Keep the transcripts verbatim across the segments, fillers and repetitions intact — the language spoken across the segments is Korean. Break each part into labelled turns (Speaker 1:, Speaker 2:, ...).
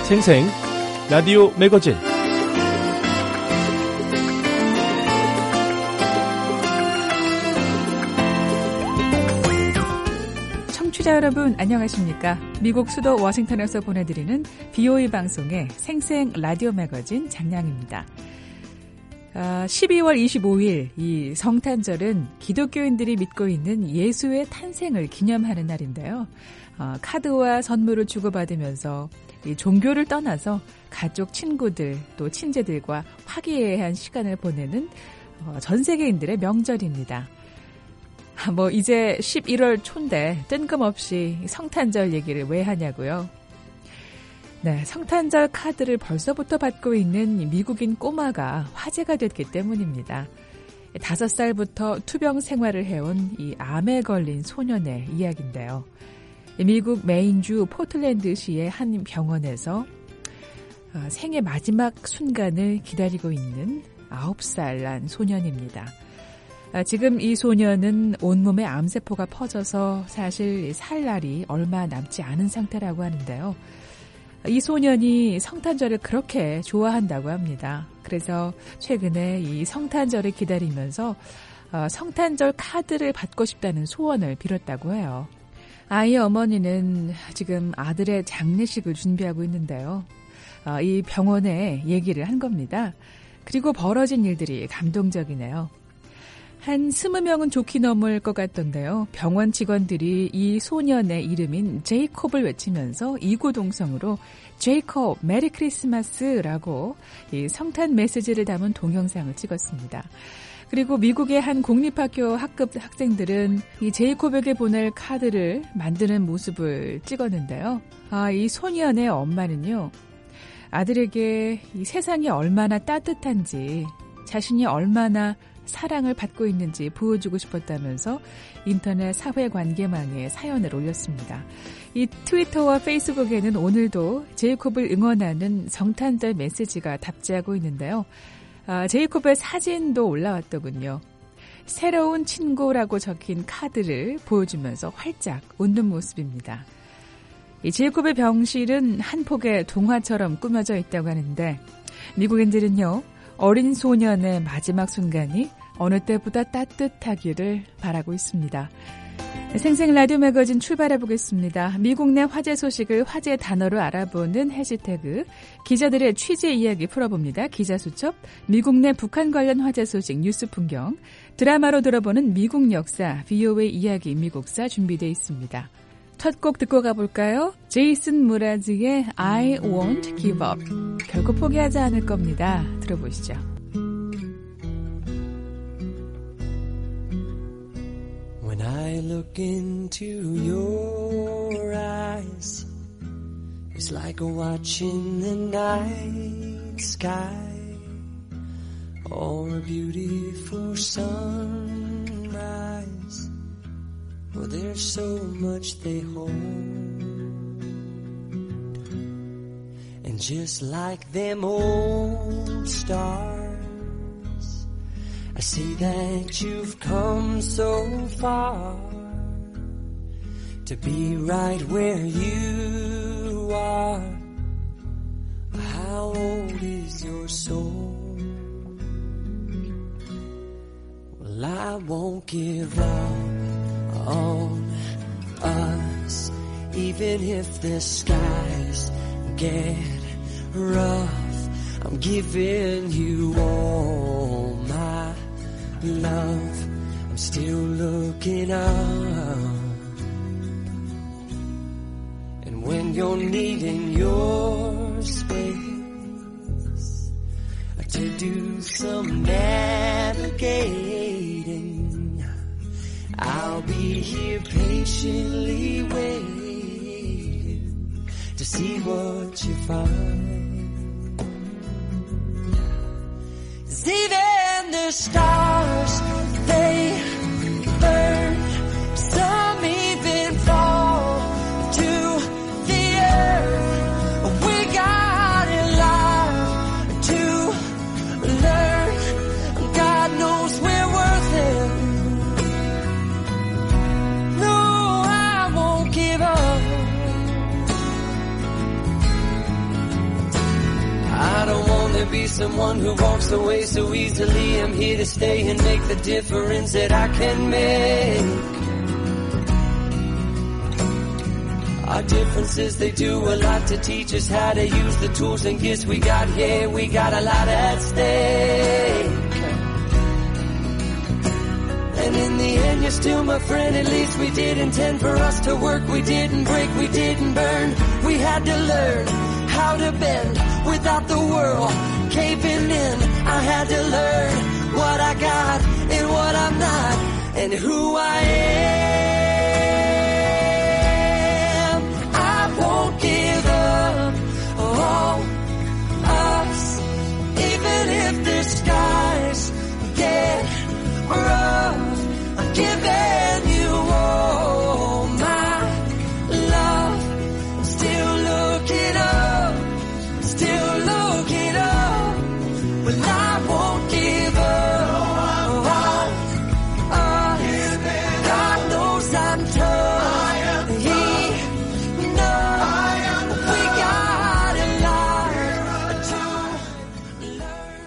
Speaker 1: 생생 라디오 매거진
Speaker 2: 청취자 여러분 안녕하십니까? 미국 수도 워싱턴에서 보내드리는 비오이 방송의 생생 라디오 매거진 장량입니다. 아, 십이월 이십오일 이 성탄절은 기독교인들이 믿고 있는 예수의 탄생을 기념하는 날인데요. 어, 카드와 선물을 주고받으면서 이 종교를 떠나서 가족, 친구들 또 친제들과 화기애애한 시간을 보내는 어, 전 세계인들의 명절입니다. 아, 뭐 이제 십일월 초인데 뜬금없이 성탄절 얘기를 왜 하냐고요? 네, 성탄절 카드를 벌써부터 받고 있는 미국인 꼬마가 화제가 됐기 때문입니다. 다섯 살부터 투병 생활을 해온 이 암에 걸린 소년의 이야기인데요. 미국 메인주 포틀랜드시의 한 병원에서 생의 마지막 순간을 기다리고 있는 아홉 살 난 소년입니다. 지금 이 소년은 온몸에 암세포가 퍼져서 사실 살 날이 얼마 남지 않은 상태라고 하는데요. 이 소년이 성탄절을 그렇게 좋아한다고 합니다. 그래서 최근에 이 성탄절을 기다리면서 성탄절 카드를 받고 싶다는 소원을 빌었다고 해요. 아이의 어머니는 지금 아들의 장례식을 준비하고 있는데요. 이 병원에 얘기를 한 겁니다. 그리고 벌어진 일들이 감동적이네요. 한 스무 명은 좋게 넘을 것 같던데요. 병원 직원들이 이 소년의 이름인 제이콥을 외치면서 이구동성으로 제이콥 메리 크리스마스라고 이 성탄 메시지를 담은 동영상을 찍었습니다. 그리고 미국의 한 공립학교 학급 학생들은 이 제이콥에게 보낼 카드를 만드는 모습을 찍었는데요. 아, 이 소년의 엄마는요, 아들에게 이 세상이 얼마나 따뜻한지, 자신이 얼마나 사랑을 받고 있는지 보여주고 싶었다면서 인터넷 사회관계망에 사연을 올렸습니다. 이 트위터와 페이스북에는 오늘도 제이콥을 응원하는 성탄절 메시지가 답지하고 있는데요. 아, 제이콥의 사진도 올라왔더군요. 새로운 친구라고 적힌 카드를 보여주면서 활짝 웃는 모습입니다. 이 제이콥의 병실은 한 폭의 동화처럼 꾸며져 있다고 하는데 미국인들은요, 어린 소년의 마지막 순간이 어느 때보다 따뜻하기를 바라고 있습니다. 생생 라디오 매거진 출발해 보겠습니다. 미국 내 화제 소식을 화제 단어로 알아보는 해시태그, 기자들의 취재 이야기 풀어봅니다. 기자수첩, 미국 내 북한 관련 화제 소식 뉴스 풍경, 드라마로 들어보는 미국 역사, 비오에이 이야기 미국사 준비되어 있습니다. 첫 곡 듣고 가볼까요? 제이슨 무라즈의 I won't give up. 결코 포기하지 않을 겁니다. 들어보시죠.
Speaker 3: When I look into your eyes, it's like watching the night sky or a beautiful sunrise. Oh, there's so much they hold, and just like them old stars, I see that you've come so far to be right where you are. How old is your soul? Well, I won't give up on us, even if the skies get rough. I'm giving you all my love. I'm still looking up, and when you're needing your space to do some navigating, I'll be here patiently waiting to see what you find. 'Cause even the stars, they burn, some even fall to the earth. We got a lot to learn. God knows we're worth it. No, I won't give up. be someone who walks away so easily. I'm here to stay and make the difference that I can make. Our differences, they do a lot to teach us how to use the tools and gifts we got here. We got a lot at stake. And in the end, you're still my friend. At least we did intend for us to work. We didn't break, we didn't burn. We had to learn how to bend without the world caving in. I had to learn what I got and what I'm not and who I am. I won't give up on us, even if the skies get rough. I'm giving you all my love. I'm still looking up, still looking up, but I won't give up on us. God knows I'm tough, He knows we got a lot to learn.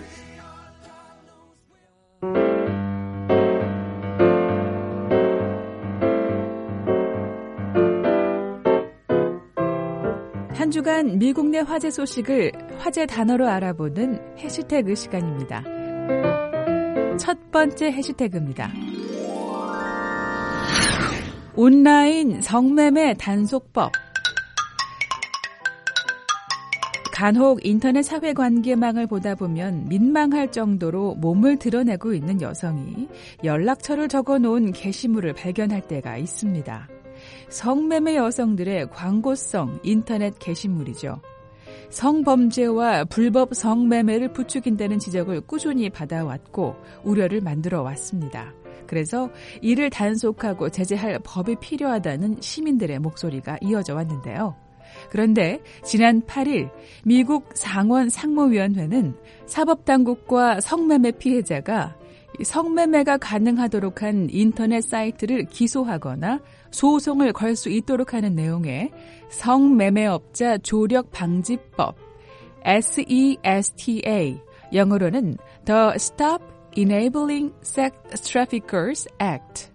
Speaker 2: 한 주간 미국 내 화제 소식을 화제 단어로 알아보는 해시태그 시간입니다. 첫 번째 해시태그입니다. 온라인 성매매 단속법. 간혹 인터넷 사회관계망을 보다 보면 민망할 정도로 몸을 드러내고 있는 여성이 연락처를 적어놓은 게시물을 발견할 때가 있습니다. 성매매 여성들의 광고성 인터넷 게시물이죠. 성범죄와 불법 성매매를 부추긴다는 지적을 꾸준히 받아왔고 우려를 만들어 왔습니다. 그래서 이를 단속하고 제재할 법이 필요하다는 시민들의 목소리가 이어져 왔는데요. 그런데 지난 팔 일 미국 상원 상무위원회는 사법당국과 성매매 피해자가 성매매가 가능하도록 한 인터넷 사이트를 기소하거나 소송을 걸 수 있도록 하는 내용의 성매매업자 조력방지법 에스이에스티에이, 영어로는 The Stop Enabling Sex Traffickers Act,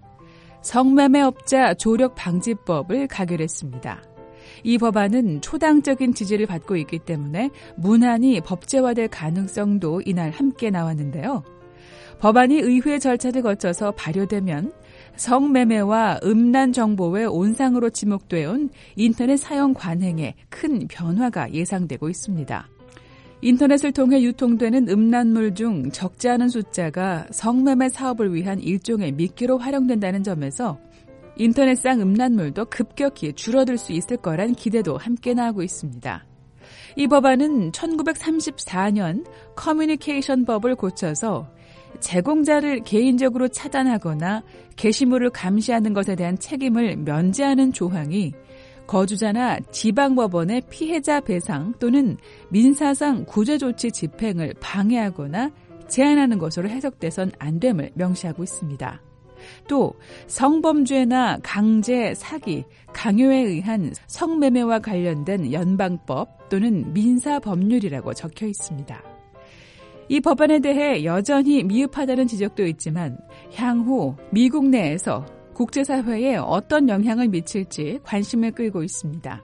Speaker 2: 성매매업자 조력방지법을 가결했습니다. 이 법안은 초당적인 지지를 받고 있기 때문에 무난히 법제화될 가능성도 이날 함께 나왔는데요. 법안이 의회 절차를 거쳐서 발효되면 성매매와 음란 정보의 온상으로 지목되어 온 인터넷 사용 관행에 큰 변화가 예상되고 있습니다. 인터넷을 통해 유통되는 음란물 중 적지 않은 숫자가 성매매 사업을 위한 일종의 미끼로 활용된다는 점에서 인터넷상 음란물도 급격히 줄어들 수 있을 거란 기대도 함께 나오고 있습니다. 이 법안은 천구백삼십사 년 커뮤니케이션법을 고쳐서 제공자를 개인적으로 차단하거나 게시물을 감시하는 것에 대한 책임을 면제하는 조항이 거주자나 지방법원의 피해자 배상 또는 민사상 구제조치 집행을 방해하거나 제한하는 것으로 해석돼선 안 됨을 명시하고 있습니다. 또 성범죄나 강제, 사기, 강요에 의한 성매매와 관련된 연방법 또는 민사법률이라고 적혀 있습니다. 이 법안에 대해 여전히 미흡하다는 지적도 있지만 향후 미국 내에서 국제사회에 어떤 영향을 미칠지 관심을 끌고 있습니다.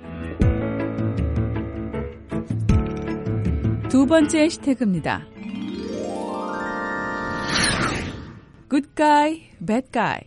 Speaker 2: 두 번째 해시태그입니다. Good guy, bad guy.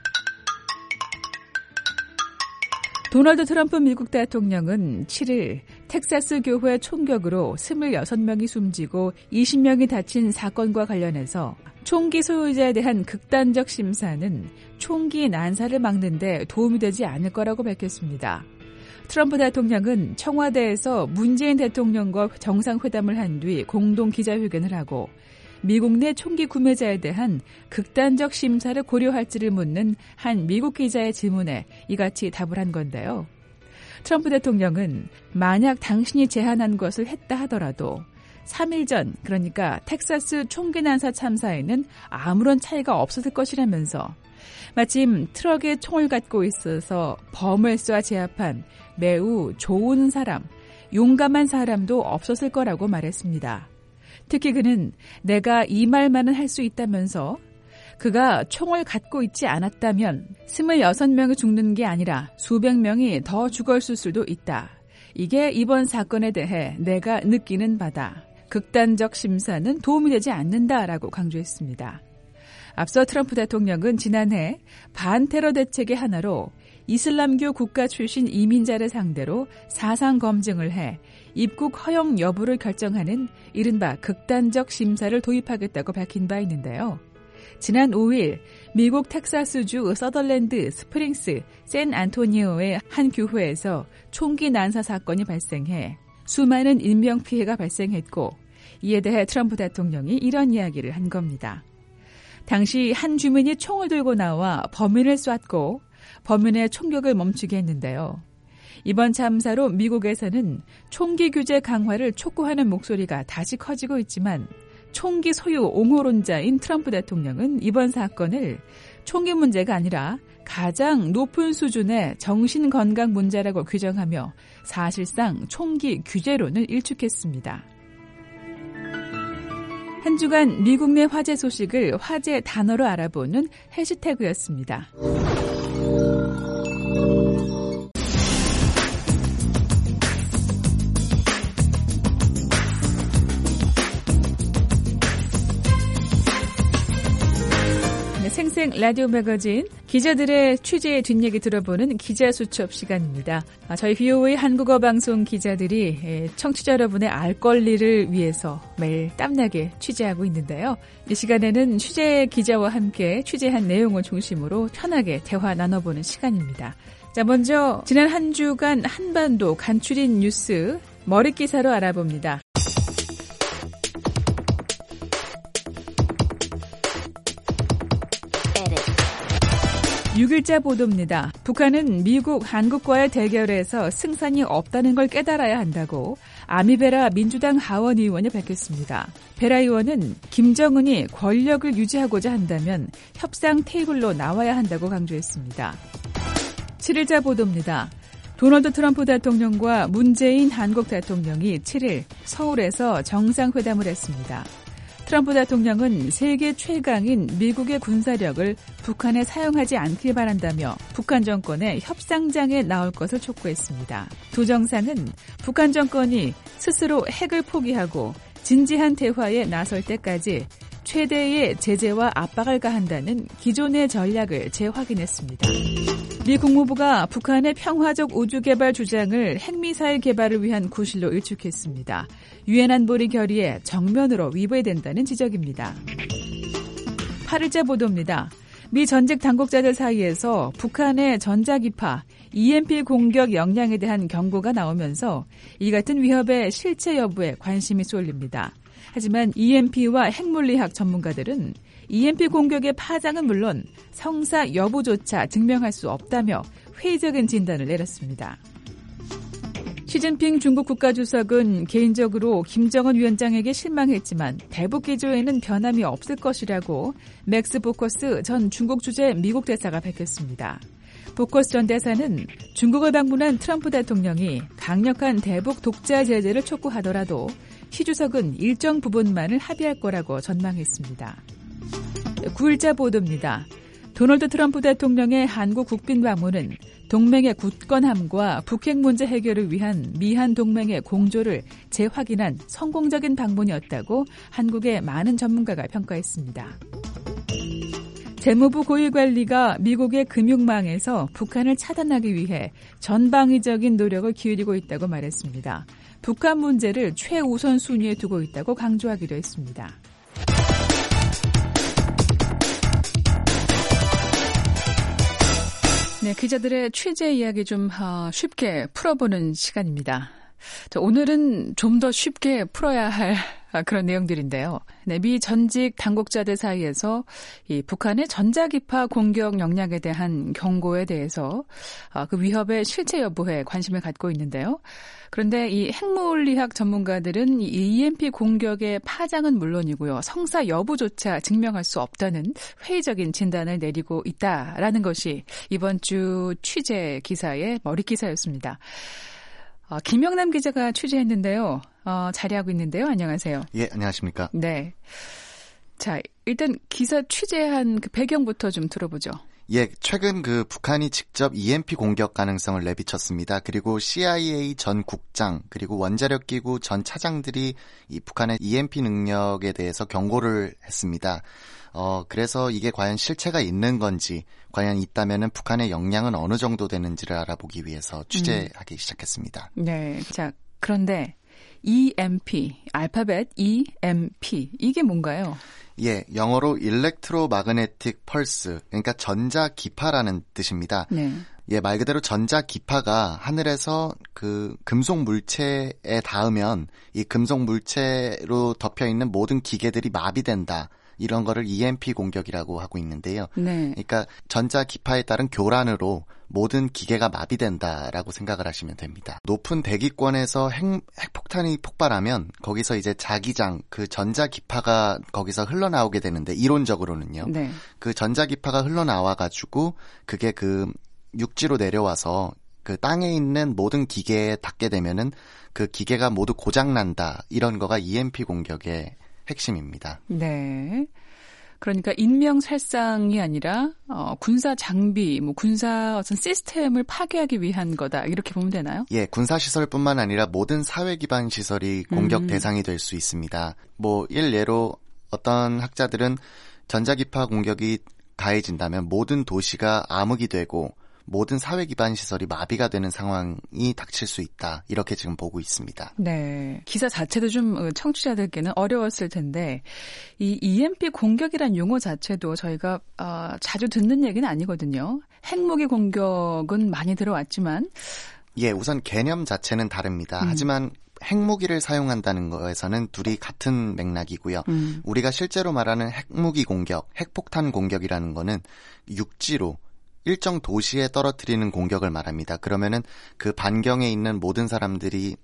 Speaker 2: 도널드 트럼프 미국 대통령은 칠 일 텍사스 교회 총격으로 스물여섯 명이 숨지고 이십 명이 다친 사건과 관련해서 총기 소유자에 대한 극단적 심사는 총기 난사를 막는 데 도움이 되지 않을 거라고 밝혔습니다. 트럼프 대통령은 청와대에서 문재인 대통령과 정상회담을 한 뒤 공동 기자회견을 하고 미국 내 총기 구매자에 대한 극단적 심사를 고려할지를 묻는 한 미국 기자의 질문에 이같이 답을 한 건데요. 트럼프 대통령은 만약 당신이 제안한 것을 했다 하더라도 삼 일 전, 그러니까 텍사스 총기 난사 참사에는 아무런 차이가 없었을 것이라면서 마침 트럭에 총을 갖고 있어서 범을 쏴 제압한 매우 좋은 사람, 용감한 사람도 없었을 거라고 말했습니다. 특히 그는 내가 이 말만은 할 수 있다면서 그가 총을 갖고 있지 않았다면 스물여섯 명이 죽는 게 아니라 수백 명이 더 죽었을 수도 있다. 이게 이번 사건에 대해 내가 느끼는 바다. 극단적 심사는 도움이 되지 않는다라고 강조했습니다. 앞서 트럼프 대통령은 지난해 반테러 대책의 하나로 이슬람교 국가 출신 이민자를 상대로 사상 검증을 해 입국 허용 여부를 결정하는 이른바 극단적 심사를 도입하겠다고 밝힌 바 있는데요. 지난 오일 미국 텍사스주 서덜랜드 스프링스 샌안토니오의 한 교회에서 총기 난사 사건이 발생해 수많은 인명피해가 발생했고 이에 대해 트럼프 대통령이 이런 이야기를 한 겁니다. 당시 한 주민이 총을 들고 나와 범인을 쐈고 범인의 총격을 멈추게 했는데요. 이번 참사로 미국에서는 총기 규제 강화를 촉구하는 목소리가 다시 커지고 있지만 총기 소유 옹호론자인 트럼프 대통령은 이번 사건을 총기 문제가 아니라 가장 높은 수준의 정신건강 문제라고 규정하며 사실상 총기 규제론을 일축했습니다. 한 주간 미국 내 화제 소식을 화제 단어로 알아보는 해시태그였습니다. 생생 라디오 매거진 기자들의 취재의 뒷얘기 들어보는 기자수첩 시간입니다. 저희 비오에이 한국어 방송 기자들이 청취자 여러분의 알 권리를 위해서 매일 땀나게 취재하고 있는데요. 이 시간에는 취재 기자와 함께 취재한 내용을 중심으로 편하게 대화 나눠보는 시간입니다. 자, 먼저 지난 한 주간 한반도 간추린 뉴스 머릿기사로 알아봅니다. 육일자 보도입니다. 북한은 미국, 한국과의 대결에서 승산이 없다는 걸 깨달아야 한다고 아미베라 민주당 하원 의원이 밝혔습니다. 베라 의원은 김정은이 권력을 유지하고자 한다면 협상 테이블로 나와야 한다고 강조했습니다. 칠일자 보도입니다. 도널드 트럼프 대통령과 문재인 한국 대통령이 칠일 서울에서 정상회담을 했습니다. 트럼프 대통령은 세계 최강인 미국의 군사력을 북한에 사용하지 않길 바란다며 북한 정권의 협상장에 나올 것을 촉구했습니다. 두 정상은 북한 정권이 스스로 핵을 포기하고 진지한 대화에 나설 때까지 최대의 제재와 압박을 가한다는 기존의 전략을 재확인했습니다. 미 국무부가 북한의 평화적 우주개발 주장을 핵미사일 개발을 위한 구실로 일축했습니다. 유엔 안보리 결의에 정면으로 위배된다는 지적입니다. 팔일자 보도입니다. 미 전직 당국자들 사이에서 북한의 전자기파, 이엠피 공격 역량에 대한 경고가 나오면서 이 같은 위협의 실체 여부에 관심이 쏠립니다. 하지만 이엠피와 핵물리학 전문가들은 이엠피 공격의 파장은 물론 성사 여부조차 증명할 수 없다며 회의적인 진단을 내렸습니다. 시진핑 중국 국가주석은 개인적으로 김정은 위원장에게 실망했지만 대북 기조에는 변함이 없을 것이라고 맥스 보커스 전 중국 주재 미국 대사가 밝혔습니다. 보커스 전 대사는 중국을 방문한 트럼프 대통령이 강력한 대북 독자 제재를 촉구하더라도 시 주석은 일정 부분만을 합의할 거라고 전망했습니다. 구일자 보도입니다. 도널드 트럼프 대통령의 한국 국빈 방문은 동맹의 굳건함과 북핵 문제 해결을 위한 미한 동맹의 공조를 재확인한 성공적인 방문이었다고 한국의 많은 전문가가 평가했습니다. 재무부 고위관리가 미국의 금융망에서 북한을 차단하기 위해 전방위적인 노력을 기울이고 있다고 말했습니다. 북한 문제를 최우선 순위에 두고 있다고 강조하기도 했습니다. 네, 기자들의 취재 이야기 좀 쉽게 풀어보는 시간입니다. 자, 오늘은 좀 더 쉽게 풀어야 할 그런 내용들인데요. 네, 미 전직 당국자들 사이에서 이 북한의 전자기파 공격 역량에 대한 경고에 대해서 그 위협의 실체 여부에 관심을 갖고 있는데요. 그런데 이 핵물리학 전문가들은 이 이엠피 공격의 파장은 물론이고요. 성사 여부조차 증명할 수 없다는 회의적인 진단을 내리고 있다라는 것이 이번 주 취재 기사의 머릿기사였습니다. 어, 김영남 기자가 취재했는데요. 어, 자리하고 있는데요. 안녕하세요.
Speaker 4: 예, 안녕하십니까.
Speaker 2: 네. 자, 일단 기사 취재한 그 배경부터 좀 들어보죠.
Speaker 4: 예, 최근 그 북한이 직접 이엠피 공격 가능성을 내비쳤습니다. 그리고 씨아이에이 전 국장 그리고 원자력기구 전 차장들이 이 북한의 이엠피 능력에 대해서 경고를 했습니다. 어, 그래서 이게 과연 실체가 있는 건지, 과연 있다면은 북한의 역량은 어느 정도 되는지를 알아보기 위해서 취재하기 음. 시작했습니다.
Speaker 2: 네, 자 그런데 이엠피, 알파벳 이엠피 이게 뭔가요?
Speaker 4: 예, 영어로 Electromagnetic Pulse, 그러니까 전자기파라는 뜻입니다.
Speaker 2: 네.
Speaker 4: 예, 말 그대로 전자기파가 하늘에서 그 금속 물체에 닿으면 이 금속 물체로 덮여 있는 모든 기계들이 마비된다. 이런 거를 이엠피 공격이라고 하고 있는데요.
Speaker 2: 네.
Speaker 4: 그러니까 전자기파에 따른 교란으로 모든 기계가 마비된다라고 생각을 하시면 됩니다. 높은 대기권에서 핵, 핵폭탄이 폭발하면 거기서 이제 자기장, 그 전자기파가 거기서 흘러나오게 되는데 이론적으로는요.
Speaker 2: 네.
Speaker 4: 그 전자기파가 흘러나와가지고 그게 그 육지로 내려와서 그 땅에 있는 모든 기계에 닿게 되면은 그 기계가 모두 고장난다. 이런 거가 이엠피 공격의 핵심입니다.
Speaker 2: 네. 그러니까 인명살상이 아니라 어, 군사 장비, 뭐 군사 어떤 시스템을 파괴하기 위한 거다. 이렇게 보면 되나요?
Speaker 4: 예, 군사시설뿐만 아니라 모든 사회 기반 시설이 공격 음. 대상이 될 수 있습니다. 뭐 일례로 어떤 학자들은 전자기파 공격이 가해진다면 모든 도시가 암흑이 되고 모든 사회 기반 시설이 마비가 되는 상황이 닥칠 수 있다. 이렇게 지금 보고 있습니다.
Speaker 2: 네. 기사 자체도 좀 청취자들께는 어려웠을 텐데 이 이엠피 공격이란 용어 자체도 저희가 어, 자주 듣는 얘기는 아니거든요. 핵무기 공격은 많이 들어왔지만
Speaker 4: 예, 우선 개념 자체는 다릅니다.
Speaker 2: 음.
Speaker 4: 하지만 핵무기를 사용한다는 거에서는 둘이 같은 맥락이고요.
Speaker 2: 음.
Speaker 4: 우리가 실제로 말하는 핵무기 공격, 핵폭탄 공격이라는 거는 육지로 일정 도시에 떨어뜨리는 공격을 말합니다. 그러면은 그 반경에 있는 모든 사람들이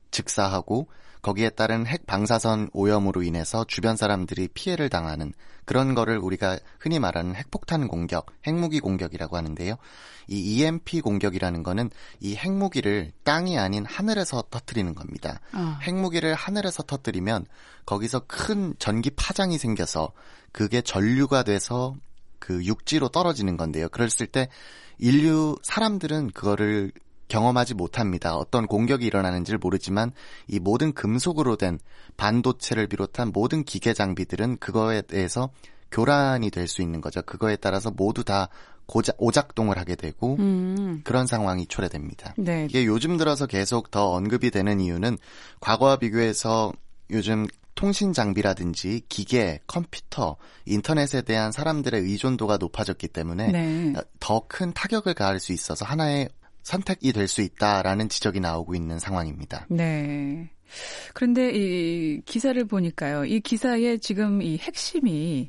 Speaker 4: 즉사하고 거기에 따른 핵 방사선 오염으로 인해서 주변 사람들이 피해를 당하는 그런 거를 우리가 흔히 말하는 핵폭탄 공격, 핵무기 공격이라고 하는데요. 이 이엠피 공격이라는 거는 이 핵무기를 땅이 아닌 하늘에서 터뜨리는 겁니다.
Speaker 2: 어.
Speaker 4: 핵무기를 하늘에서 터뜨리면 거기서 큰 전기 파장이 생겨서 그게 전류가 돼서 그 육지로 떨어지는 건데요. 그랬을 때 인류 사람들은 그거를 경험하지 못합니다. 어떤 공격이 일어나는지를 모르지만 이 모든 금속으로 된 반도체를 비롯한 모든 기계 장비들은 그거에 대해서 교란이 될 수 있는 거죠. 그거에 따라서 모두 다 고작, 오작동을 하게 되고 음. 그런 상황이 초래됩니다.
Speaker 2: 네.
Speaker 4: 이게 요즘 들어서 계속 더 언급이 되는 이유는 과거와 비교해서 요즘 통신 장비라든지 기계, 컴퓨터, 인터넷에 대한 사람들의 의존도가 높아졌기 때문에
Speaker 2: 네.
Speaker 4: 더 큰 타격을 가할 수 있어서 하나의 선택이 될 수 있다라는 지적이 나오고 있는 상황입니다.
Speaker 2: 네. 그런데 이 기사를 보니까요. 이 기사의 지금 이 핵심이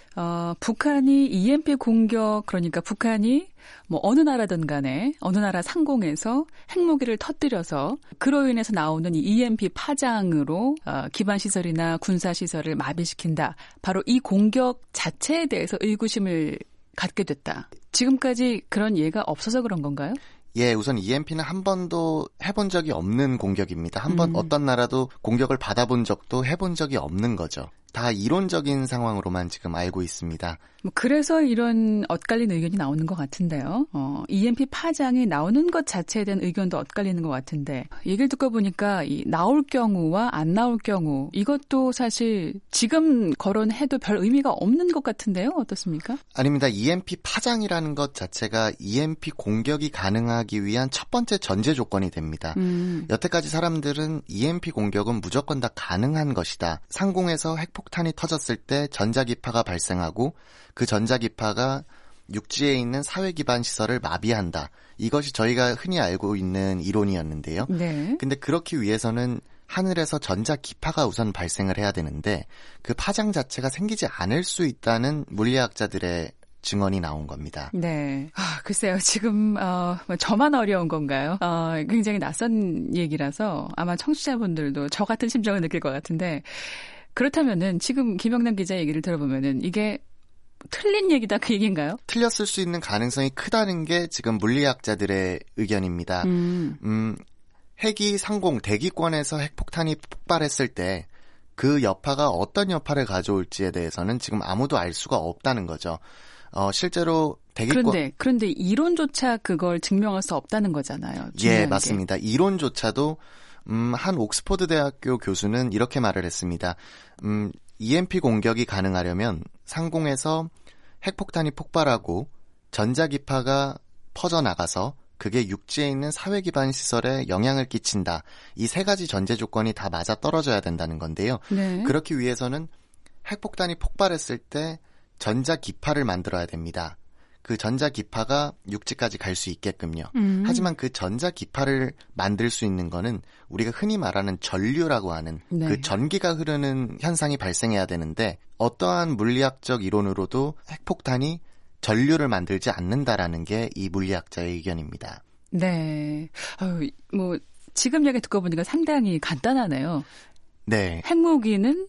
Speaker 2: 어, 북한이 이엠피 공격, 그러니까 북한이 뭐 어느 나라든 간에 어느 나라 상공에서 핵무기를 터뜨려서 그로 인해서 나오는 이 이엠피 파장으로 어, 기반시설이나 군사시설을 마비시킨다. 바로 이 공격 자체에 대해서 의구심을 갖게 됐다. 지금까지 그런 예가 없어서 그런 건가요?
Speaker 4: 예, 우선 이엠피는 한 번도 해본 적이 없는 공격입니다. 한 번 음. 어떤 나라도 공격을 받아본 적도 해본 적이 없는 거죠. 다 이론적인 상황으로만 지금 알고 있습니다.
Speaker 2: 뭐 그래서 이런 엇갈린 의견이 나오는 것 같은데요. 어, 이엠피 파장이 나오는 것 자체에 대한 의견도 엇갈리는 것 같은데 얘기를 듣고 보니까 이 나올 경우와 안 나올 경우 이것도 사실 지금 거론해도 별 의미가 없는 것 같은데요. 어떻습니까?
Speaker 4: 아닙니다. 이엠피 파장이라는 것 자체가 이엠피 공격이 가능하기 위한 첫 번째 전제 조건이 됩니다.
Speaker 2: 음.
Speaker 4: 여태까지 사람들은 이엠피 공격은 무조건 다 가능한 것이다. 상공에서 핵폭탄이 터졌을 때 전자기파가 발생하고 그 전자기파가 육지에 있는 사회 기반 시설을 마비한다. 이것이 저희가 흔히 알고 있는 이론이었는데요.
Speaker 2: 네.
Speaker 4: 근데 그렇기 위해서는 하늘에서 전자기파가 우선 발생을 해야 되는데 그 파장 자체가 생기지 않을 수 있다는 물리학자들의 증언이 나온 겁니다.
Speaker 2: 네. 아, 글쎄요. 지금 어, 저만 어려운 건가요? 어, 굉장히 낯선 얘기라서 아마 청취자분들도 저 같은 심정을 느낄 것 같은데 그렇다면은 지금 김영남 기자 얘기를 들어보면은 이게 틀린 얘기다 그 얘기인가요?
Speaker 4: 틀렸을 수 있는 가능성이 크다는 게 지금 물리학자들의 의견입니다.
Speaker 2: 음.
Speaker 4: 음, 핵이 상공 대기권에서 핵폭탄이 폭발했을 때 그 여파가 어떤 여파를 가져올지에 대해서는 지금 아무도 알 수가 없다는 거죠. 어, 실제로 대기권
Speaker 2: 그런데 그런데 이론조차 그걸 증명할 수 없다는 거잖아요.
Speaker 4: 예, 맞습니다. 게. 이론조차도 음, 한 옥스퍼드 대학교 교수는 이렇게 말을 했습니다. 음, 이엠피 공격이 가능하려면 상공에서 핵폭탄이 폭발하고 전자기파가 퍼져나가서 그게 육지에 있는 사회기반 시설에 영향을 끼친다. 이 세 가지 전제 조건이 다 맞아 떨어져야 된다는 건데요.
Speaker 2: 네.
Speaker 4: 그렇기 위해서는 핵폭탄이 폭발했을 때 전자기파를 만들어야 됩니다. 그 전자기파가 육지까지 갈 수 있게끔요.
Speaker 2: 음.
Speaker 4: 하지만 그 전자기파를 만들 수 있는 거는 우리가 흔히 말하는 전류라고 하는
Speaker 2: 네.
Speaker 4: 그 전기가 흐르는 현상이 발생해야 되는데 어떠한 물리학적 이론으로도 핵폭탄이 전류를 만들지 않는다라는 게 이 물리학자의 의견입니다.
Speaker 2: 네. 아유, 뭐 지금 얘기 듣고 보니까 상당히 간단하네요.
Speaker 4: 네.
Speaker 2: 핵무기는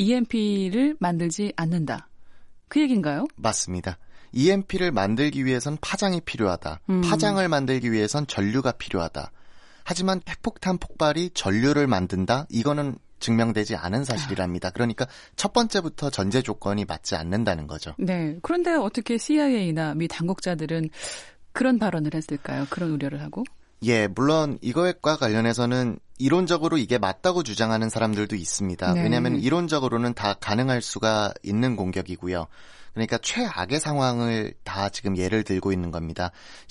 Speaker 2: 이엠피를 만들지 않는다. 그 얘기인가요?
Speaker 4: 맞습니다. 이엠피를 만들기 위해선 파장이 필요하다.
Speaker 2: 음.
Speaker 4: 파장을 만들기 위해선 전류가 필요하다. 하지만 핵폭탄 폭발이 전류를 만든다? 이거는 증명되지 않은 사실이랍니다. 그러니까 첫 번째부터 전제 조건이 맞지 않는다는 거죠.
Speaker 2: 네. 그런데 어떻게 씨아이에이나 미 당국자들은 그런 발언을 했을까요? 그런 우려를 하고?
Speaker 4: 예, 물론 이거과 관련해서는 이론적으로 이게 맞다고 주장하는 사람들도 있습니다.
Speaker 2: 네.
Speaker 4: 왜냐하면 이론적으로는 다 가능할 수가 있는 공격이고요. 그러니까 최악의 상황을 다 지금 예를 들고 있는 겁니다.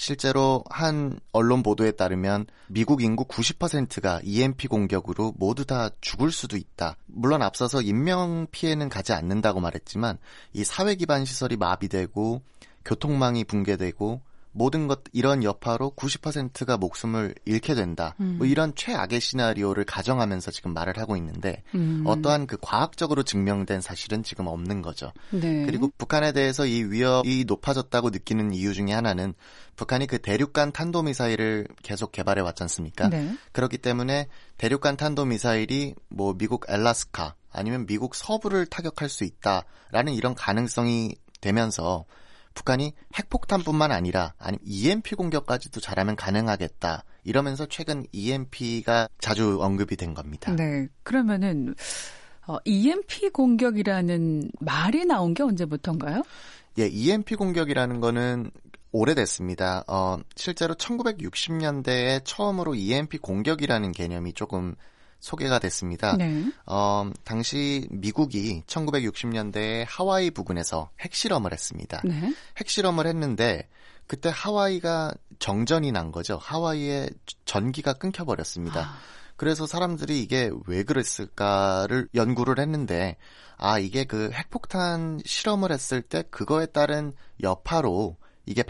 Speaker 4: 실제로 한 언론 보도에 따르면 미국 인구 구십 퍼센트가 이엠피 공격으로 모두 다 죽을 수도 있다. 물론 앞서서 인명 피해는 가지 않는다고 말했지만 이 사회 기반 시설이 마비되고 교통망이 붕괴되고 모든 것 이런 여파로 구십 퍼센트가 목숨을 잃게 된다.
Speaker 2: 음.
Speaker 4: 뭐 이런 최악의 시나리오를 가정하면서 지금 말을 하고 있는데
Speaker 2: 음.
Speaker 4: 어떠한 그 과학적으로 증명된 사실은 지금 없는 거죠.
Speaker 2: 네.
Speaker 4: 그리고 북한에 대해서 이 위협이 높아졌다고 느끼는 이유 중에 하나는 북한이 그 대륙간 탄도미사일을 계속 개발해 왔지 않습니까?
Speaker 2: 네.
Speaker 4: 그렇기 때문에 대륙간 탄도미사일이 뭐 미국 알래스카 아니면 미국 서부를 타격할 수 있다라는 이런 가능성이 되면서 북한이 핵폭탄뿐만 아니라 아니 이엠피 공격까지도 잘하면 가능하겠다. 이러면서 최근 이엠피가 자주 언급이 된 겁니다.
Speaker 2: 네. 그러면은 어, 이엠피 공격이라는 말이 나온 게 언제부터인가요?
Speaker 4: 예, 이엠피 공격이라는 거는 오래됐습니다. 어, 실제로 천구백육십 년대에 처음으로 이엠피 공격이라는 개념이 조금 소개가 됐습니다.
Speaker 2: 네.
Speaker 4: 어, 당시 미국이 천구백육십 년대에 하와이 부근에서 핵실험을 했습니다.
Speaker 2: 네.
Speaker 4: 핵실험을 했는데 그때 하와이가 정전이 난 거죠. 하와이의 전기가 끊겨버렸습니다.
Speaker 2: 아.
Speaker 4: 그래서 사람들이 이게 왜 그랬을까를 연구를 했는데 아 이게 그 핵폭탄 실험을 했을 때 그거에 따른 여파로 이게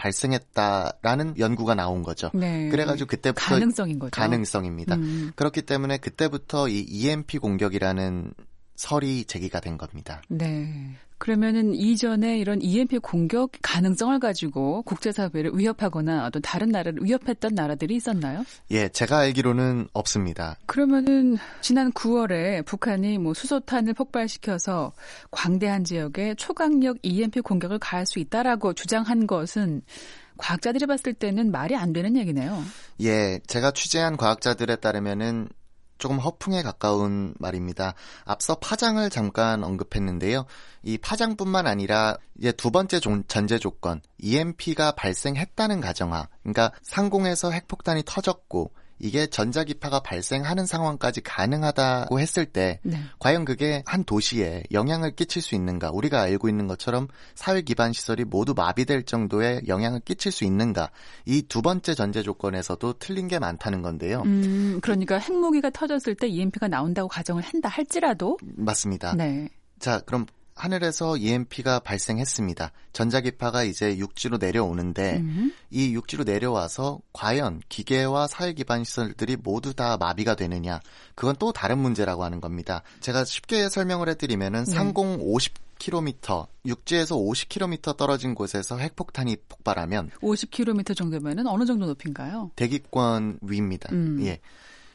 Speaker 4: 발생했다라는 연구가 나온 거죠.
Speaker 2: 네.
Speaker 4: 그래가지고 그때부터
Speaker 2: 가능성인 거죠.
Speaker 4: 가능성입니다.
Speaker 2: 음.
Speaker 4: 그렇기 때문에 그때부터 이 이엠피 공격이라는 설이 제기가 된 겁니다.
Speaker 2: 네. 그러면은 이전에 이런 이엠피 공격 가능성을 가지고 국제사회를 위협하거나 어떤 다른 나라를 위협했던 나라들이 있었나요?
Speaker 4: 예, 제가 알기로는 없습니다.
Speaker 2: 그러면은 지난 구월에 북한이 뭐 수소탄을 폭발시켜서 광대한 지역에 초강력 이엠피 공격을 가할 수 있다라고 주장한 것은 과학자들이 봤을 때는 말이 안 되는 얘기네요.
Speaker 4: 예, 제가 취재한 과학자들에 따르면은 조금 허풍에 가까운 말입니다. 앞서 파장을 잠깐 언급했는데요. 이 파장뿐만 아니라 이제 두 번째 전제 조건, 이엠피가 발생했다는 가정하, 그러니까 상공에서 핵폭탄이 터졌고 이게 전자기파가 발생하는 상황까지 가능하다고 했을 때
Speaker 2: 네.
Speaker 4: 과연 그게 한 도시에 영향을 끼칠 수 있는가? 우리가 알고 있는 것처럼 사회 기반 시설이 모두 마비될 정도의 영향을 끼칠 수 있는가? 이 두 번째 전제 조건에서도 틀린 게 많다는 건데요.
Speaker 2: 음, 그러니까 핵무기가 터졌을 때 이엠피가 나온다고 가정을 한다 할지라도
Speaker 4: 맞습니다.
Speaker 2: 네.
Speaker 4: 자, 그럼 하늘에서 이엠피가 발생했습니다. 전자기파가 이제 육지로 내려오는데
Speaker 2: 음.
Speaker 4: 이 육지로 내려와서 과연 기계와 사회 기반 시설들이 모두 다 마비가 되느냐? 그건 또 다른 문제라고 하는 겁니다. 제가 쉽게 설명을 해드리면은
Speaker 2: 네.
Speaker 4: 상공 오십 킬로미터, 육지에서 오십 킬로미터 떨어진 곳에서 핵폭탄이 폭발하면
Speaker 2: 오십 킬로미터 정도면은 어느 정도 높이인가요?
Speaker 4: 대기권 위입니다.
Speaker 2: 음.
Speaker 4: 예.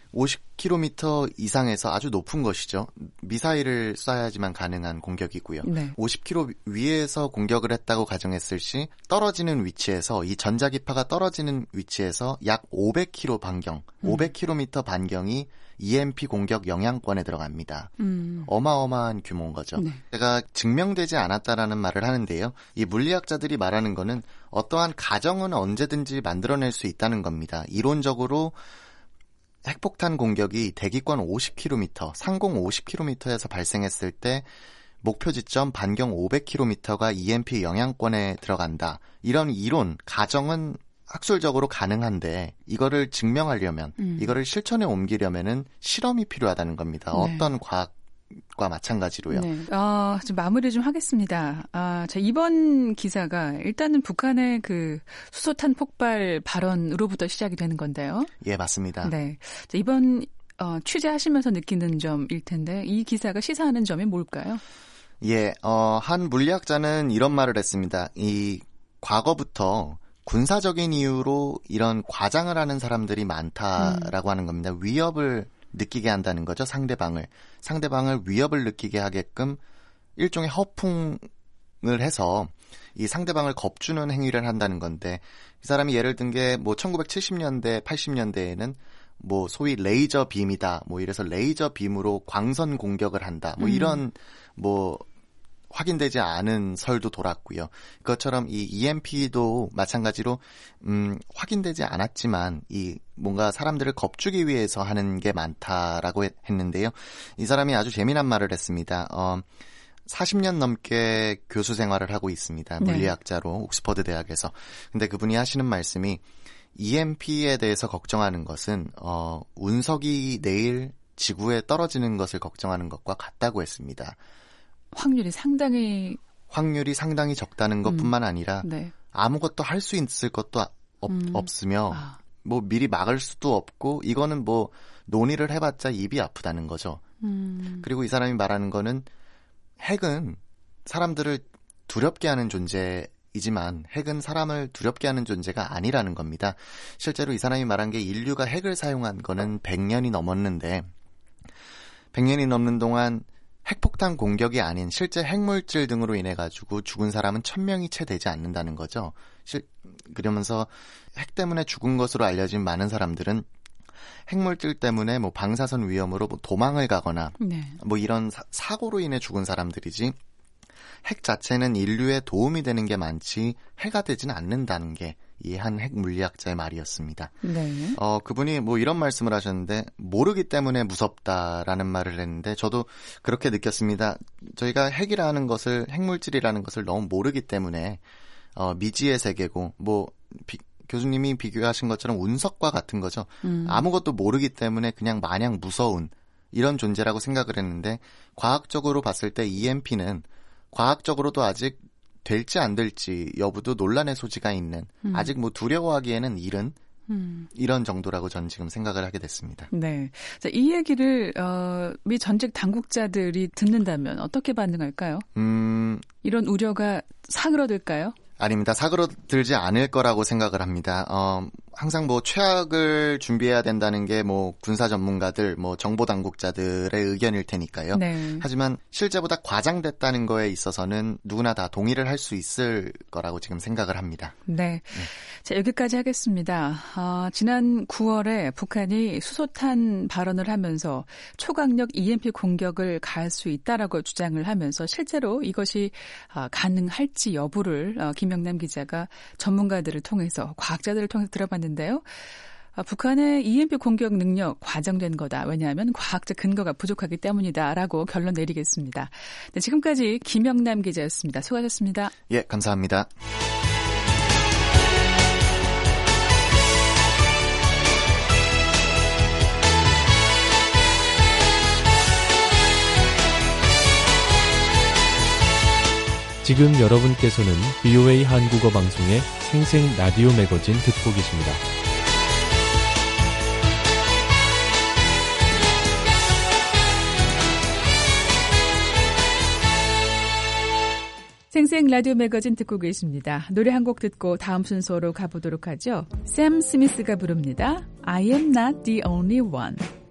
Speaker 4: 오십 킬로미터 이상에서 아주 높은 것이죠. 미사일을 쏴야지만 가능한 공격이고요. 네. 오십 킬로미터 위에서 공격을 했다고 가정했을 시 떨어지는 위치에서 이 전자기파가 떨어지는 위치에서 약 오백 킬로미터 반경, 음. 오백 킬로미터 반경이 이엠피 공격 영향권에 들어갑니다. 음. 어마어마한 규모인 거죠. 네. 제가 증명되지 않았다라는 말을 하는데요. 이 물리학자들이 말하는 거는 어떠한 가정은 언제든지 만들어낼 수 있다는 겁니다. 이론적으로 핵폭탄 공격이 대기권 오십 킬로미터, 상공 오십 킬로미터에서 발생했을 때 목표 지점 반경 오백 킬로미터가 이엠피 영향권에 들어간다. 이런 이론, 가정은 학술적으로 가능한데 이거를 증명하려면, 음. 이거를 실천에 옮기려면은 실험이 필요하다는 겁니다. 네. 어떤 과학과 마찬가지로요.
Speaker 2: 네. 어, 좀 마무리 좀 하겠습니다. 아, 자, 이번 기사가 일단은 북한의 그 수소탄 폭발 발언으로부터 시작이 되는 건데요.
Speaker 4: 예, 맞습니다.
Speaker 2: 네. 자, 이번 어, 취재하시면서 느끼는 점일 텐데 이 기사가 시사하는 점이 뭘까요?
Speaker 4: 예, 어, 한 물리학자는 이런 말을 했습니다. 이 과거부터 군사적인 이유로 이런 과장을 하는 사람들이 많다라고 음. 하는 겁니다. 위협을 느끼게 한다는 거죠. 상대방을. 상대방을 위협을 느끼게 하게끔 일종의 허풍을 해서 이 상대방을 겁주는 행위를 한다는 건데 이 사람이 예를 든 게 뭐 천구백칠십 년대, 팔십 년대에는 뭐 소위 레이저 빔이다. 뭐 이래서 레이저 빔으로 광선 공격을 한다. 뭐 음. 이런 뭐 확인되지 않은 설도 돌았고요. 그것처럼 이 이엠피도 마찬가지로 음, 확인되지 않았지만 이 뭔가 사람들을 겁주기 위해서 하는 게 많다라고 했는데요. 이 사람이 아주 재미난 말을 했습니다. 어, 사십 년 넘게 교수 생활을 하고 있습니다. 물리학자로 네. 옥스퍼드 대학에서. 근데 그분이 하시는 말씀이 이엠피에 대해서 걱정하는 것은 어, 운석이 내일 지구에 떨어지는 것을 걱정하는 것과 같다고 했습니다.
Speaker 2: 확률이 상당히
Speaker 4: 확률이 상당히 적다는 것뿐만 음. 아니라 네. 아무것도 할 수 있을 것도 없, 음. 없으며 아. 뭐 미리 막을 수도 없고 이거는 뭐 논의를 해봤자 입이 아프다는 거죠. 음. 그리고 이 사람이 말하는 거는 핵은 사람들을 두렵게 하는 존재이지만 핵은 사람을 두렵게 하는 존재가 아니라는 겁니다. 실제로 이 사람이 말한 게 인류가 핵을 사용한 거는 백 년이 넘었는데 백 년이 넘는 동안 핵폭탄 공격이 아닌 실제 핵물질 등으로 인해 가지고 죽은 사람은 천 명이 채 되지 않는다는 거죠. 실, 그러면서 핵 때문에 죽은 것으로 알려진 많은 사람들은 핵물질 때문에 뭐 방사선 위험으로 뭐 도망을 가거나 네. 뭐 이런 사, 사고로 인해 죽은 사람들이지 핵 자체는 인류에 도움이 되는 게 많지 해가 되지는 않는다는 게 이 한 핵 물리학자의 말이었습니다. 네. 어, 그분이 뭐 이런 말씀을 하셨는데 모르기 때문에 무섭다라는 말을 했는데 저도 그렇게 느꼈습니다. 저희가 핵이라는 것을 핵물질이라는 것을 너무 모르기 때문에 어, 미지의 세계고 뭐 비, 교수님이 비교하신 것처럼 운석과 같은 거죠. 음. 아무것도 모르기 때문에 그냥 마냥 무서운 이런 존재라고 생각을 했는데 과학적으로 봤을 때 이엠피는 과학적으로도 아직 될지 안 될지 여부도 논란의 소지가 있는 음. 아직 뭐 두려워하기에는 이른 음. 이런 정도라고 저는 지금 생각을 하게 됐습니다.
Speaker 2: 네, 자, 이 얘기를 어, 미 전직 당국자들이 듣는다면 어떻게 반응할까요? 음... 이런 우려가 사그러들까요?
Speaker 4: 아닙니다. 사그러들지 않을 거라고 생각을 합니다. 어, 항상 뭐 최악을 준비해야 된다는 게 뭐 군사 전문가들, 뭐 정보 당국자들의 의견일 테니까요. 네. 하지만 실제보다 과장됐다는 거에 있어서는 누구나 다 동의를 할 수 있을 거라고 지금 생각을 합니다.
Speaker 2: 네. 네. 자, 여기까지 하겠습니다. 어, 지난 구월에 북한이 수소탄 발언을 하면서 초강력 이엠피 공격을 가할 수 있다라고 주장을 하면서 실제로 이것이 어, 가능할지 여부를 어, 김영남 기자가 전문가들을 통해서 과학자들을 통해서 들어봤는데요. 아, 북한의 이엠피 공격 능력 과장된 거다. 왜냐하면 과학적 근거가 부족하기 때문이다라고 결론 내리겠습니다. 네, 지금까지 김영남 기자였습니다. 수고하셨습니다.
Speaker 4: 예, 감사합니다.
Speaker 1: 지금 여러분께서는 브이오에이 한국어 방송의 생생 라디오 매거진 듣고 계십니다.
Speaker 2: 생생 라디오 매거진 듣고 계십니다. 노래 한 곡 듣고 다음 순서로 가보도록 하죠. 샘 스미스가 부릅니다. I am not the only one.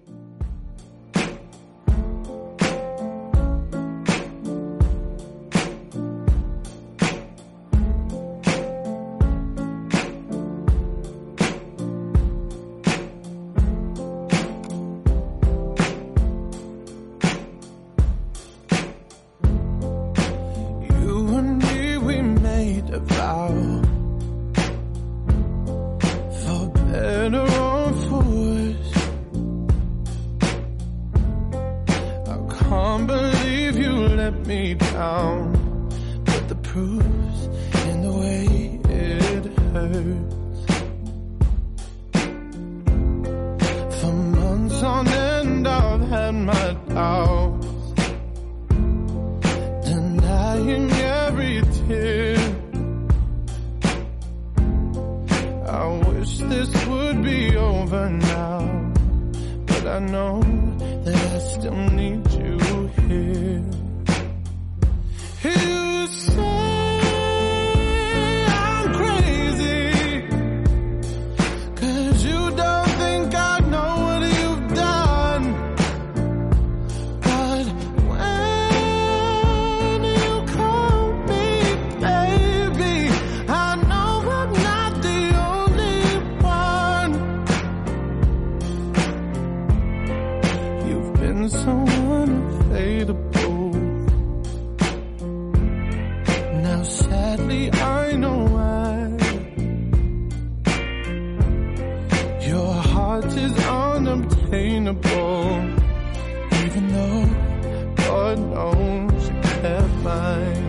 Speaker 5: proves in the way it hurts. For months on end I've had my doubts, denying every tear. I wish this would be over now, but I know that I still need you here. You say I'm crazy, 'cause you don't think I know what you've done. But when you call me baby, I know I'm not the only one. You've been so unfadable. Now sadly I know why. Your heart is unobtainable, even though God knows you kept mine.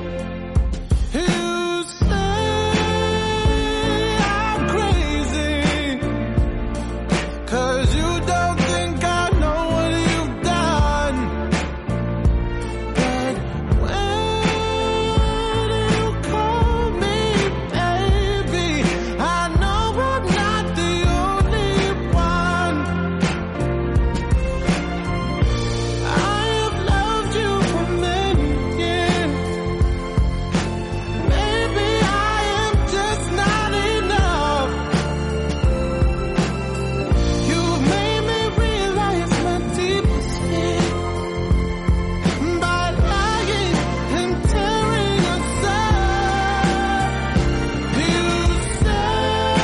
Speaker 5: You say I'm crazy, 'cause you don't think I know what you've done. But when you call me baby, I know I'm not the only one. I have loved you for many years. Maybe I am just not enough. You've made me realize my deepest fear by lying and tearing us up. You say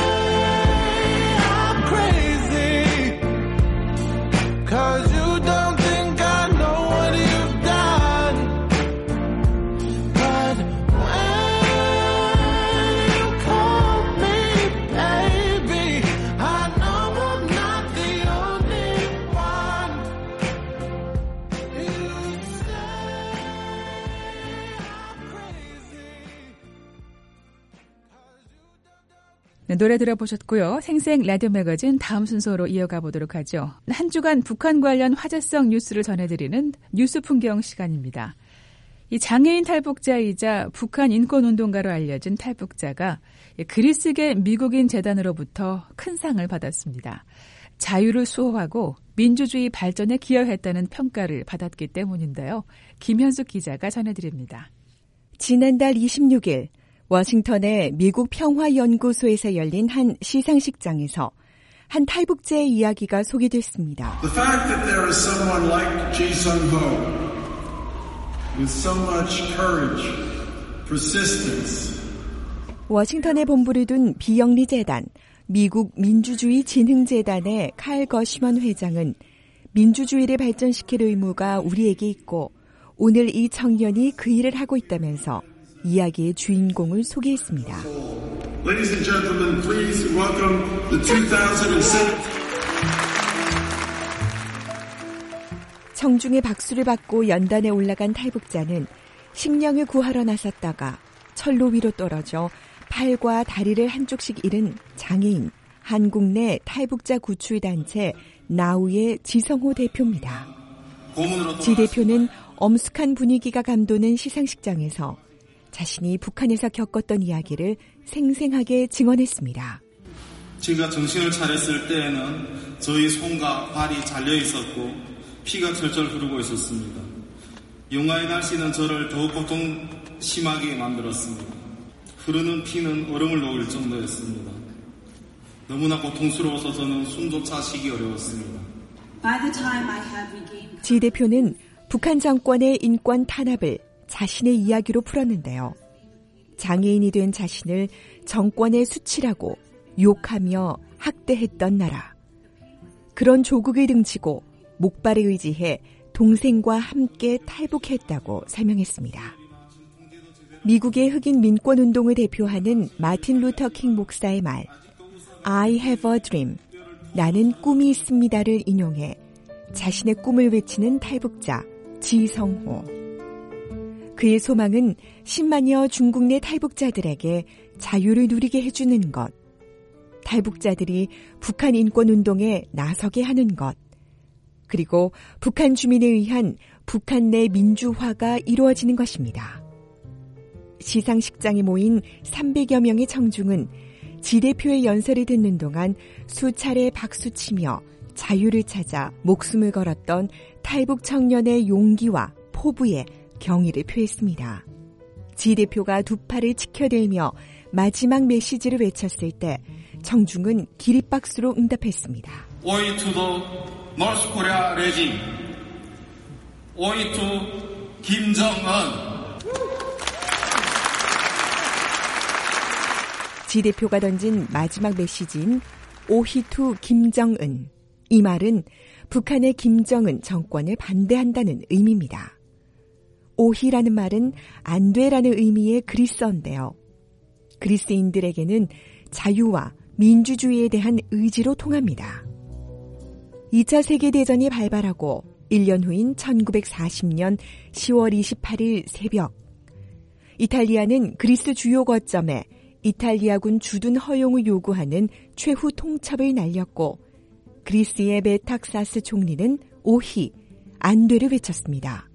Speaker 5: I'm crazy, 'cause you don't think I know what you've done. But when you call me baby, I know I'm not the only one. You say I'm crazy.
Speaker 2: 네, 노래 들어보셨고요. 생생 라디오 매거진 다음 순서로 이어가 보도록 하죠. 한 주간 북한 관련 화제성 뉴스를 전해드리는 뉴스 풍경 시간입니다. 이 장애인 탈북자이자 북한 인권운동가로 알려진 탈북자가 그리스계 미국인 재단으로부터 큰 상을 받았습니다. 자유를 수호하고 민주주의 발전에 기여했다는 평가를 받았기 때문인데요. 김현숙 기자가 전해드립니다.
Speaker 6: 지난달 이십육일 워싱턴의 미국 평화연구소에서 열린 한 시상식장에서 한 탈북자의 이야기가 소개됐습니다.
Speaker 7: The fact that there is someone like Ji Sung-ho with so much courage, persistence,
Speaker 6: 워싱턴에 본부를 둔 비영리 재단, 미국 민주주의 진흥재단의 칼 거시먼 회장은 민주주의를 발전시킬 의무가 우리에게 있고 오늘 이 청년이 그 일을 하고 있다면서 이야기의 주인공을 소개했습니다.
Speaker 7: Ladies and gentlemen, please welcome the two thousand seventeen
Speaker 6: 청중의 박수를 받고 연단에 올라간 탈북자는 식량을 구하러 나섰다가 철로 위로 떨어져 팔과 다리를 한쪽씩 잃은 장애인 한국 내 탈북자 구출단체 나우의 지성호 대표입니다. 지 대표는 엄숙한 분위기가 감도는 시상식장에서 자신이 북한에서 겪었던 이야기를 생생하게 증언했습니다.
Speaker 8: 제가 정신을 차렸을 때에는 저희 손과 발이 잘려 있었고 피가 철철 흐르고 있었습니다. 영하의 날씨는 저를 더욱 고통 심하게 만들었습니다. 흐르는 피는 얼음을 녹일 정도였습니다. 너무나 고통스러워서 저는 숨조차 쉬기 어려웠습니다.
Speaker 6: 지 대표는 북한 정권의 인권 탄압을 자신의 이야기로 풀었는데요. 장애인이 된 자신을 정권의 수치라고 욕하며 학대했던 나라. 그런 조국을 등지고 목발에 의지해 동생과 함께 탈북했다고 설명했습니다. 미국의 흑인 민권운동을 대표하는 마틴 루터 킹 목사의 말 I have a dream, 나는 꿈이 있습니다를 인용해 자신의 꿈을 외치는 탈북자 지성호. 그의 소망은 십만여 중국 내 탈북자들에게 자유를 누리게 해주는 것, 탈북자들이 북한 인권운동에 나서게 하는 것, 그리고 북한 주민에 의한 북한 내 민주화가 이루어지는 것입니다. 시상식장에 모인 삼백여 명의 청중은 지 대표의 연설을 듣는 동안 수차례 박수치며 자유를 찾아 목숨을 걸었던 탈북 청년의 용기와 포부에 경의를 표했습니다. 지 대표가 두 팔을 치켜들며 마지막 메시지를 외쳤을 때 청중은 기립박수로 응답했습니다.
Speaker 8: Oi to the North Korea regime. Oi to 김정은.
Speaker 6: 지 대표가 던진 마지막 메시지인 오히투 김정은. 이 말은 북한의 김정은 정권을 반대한다는 의미입니다. 오히라는 말은 안 돼라는 의미의 그리스어인데요. 그리스인들에게는 자유와 민주주의에 대한 의지로 통합니다. 이 차 세계대전이 발발하고 일 년 후인 천구백사십 년 시월 이십팔일 새벽, 이탈리아는 그리스 주요 거점에 이탈리아군 주둔 허용을 요구하는 최후 통첩을 날렸고 그리스의 메탁사스 총리는 오히, 안 돼를 외쳤습니다.